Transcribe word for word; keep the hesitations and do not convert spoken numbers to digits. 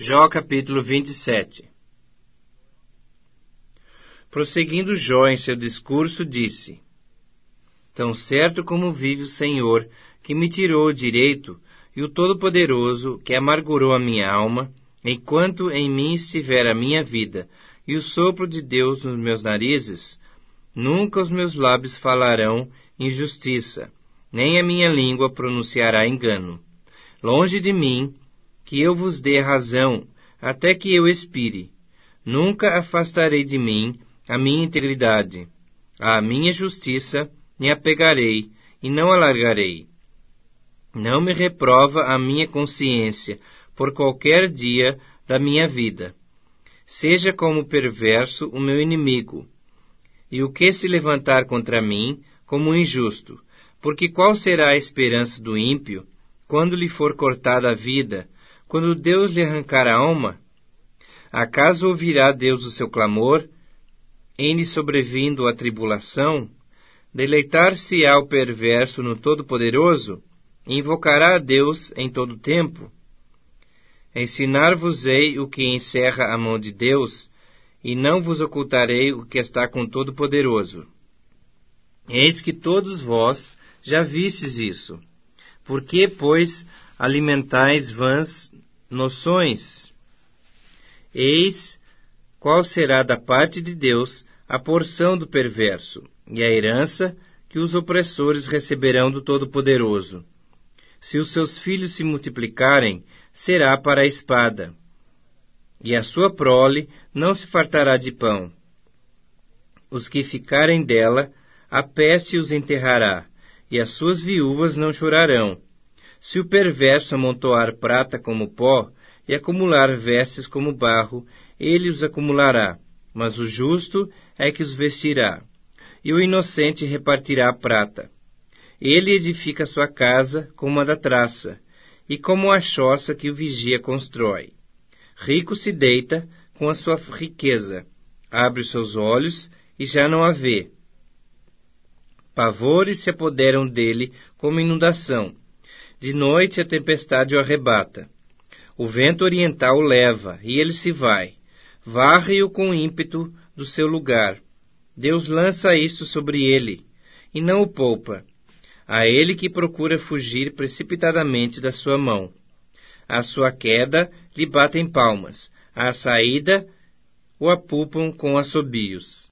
Jó capítulo vinte e sete. Prosseguindo Jó em seu discurso, disse: Tão certo como vive o Senhor, que me tirou o direito, e o Todo-Poderoso, que amargurou a minha alma, enquanto em mim estiver a minha vida, e o sopro de Deus nos meus narizes, nunca os meus lábios falarão injustiça, nem a minha língua pronunciará engano. Longe de mim, que eu vos dê razão, até que eu expire. Nunca afastarei de mim a minha integridade. À minha justiça me apegarei, e não alargarei. Não me reprova a minha consciência por qualquer dia da minha vida. Seja como perverso o meu inimigo, e o que se levantar contra mim como injusto, porque qual será a esperança do ímpio, quando lhe for cortada a vida, quando Deus lhe arrancar a alma? Acaso ouvirá Deus o seu clamor, em lhe sobrevindo a tribulação? Deleitar-se-á o perverso no Todo-Poderoso? Invocará a Deus em todo tempo? Ensinar-vos-ei o que encerra a mão de Deus, e não vos ocultarei o que está com Todo-Poderoso. Eis que todos vós já vistes isso. Por que, pois, alimentais vãs noções? Eis qual será da parte de Deus a porção do perverso, e a herança que os opressores receberão do Todo-Poderoso. Se os seus filhos se multiplicarem, será para a espada, e a sua prole não se fartará de pão. Os que ficarem dela, a peste os enterrará, e as suas viúvas não chorarão. Se o perverso amontoar prata como pó, e acumular vestes como barro, ele os acumulará, mas o justo é que os vestirá, e o inocente repartirá a prata. Ele edifica sua casa como a da traça, e como a choça que o vigia constrói. Rico se deita com a sua riqueza, abre os seus olhos e já não a vê. Pavores se apoderam dele como inundação. De noite a tempestade o arrebata. O vento oriental o leva, e ele se vai. Varre-o com ímpeto do seu lugar. Deus lança isso sobre ele, e não o poupa. A ele que procura fugir precipitadamente da sua mão. À sua queda lhe batem palmas, à saída o apupam com assobios.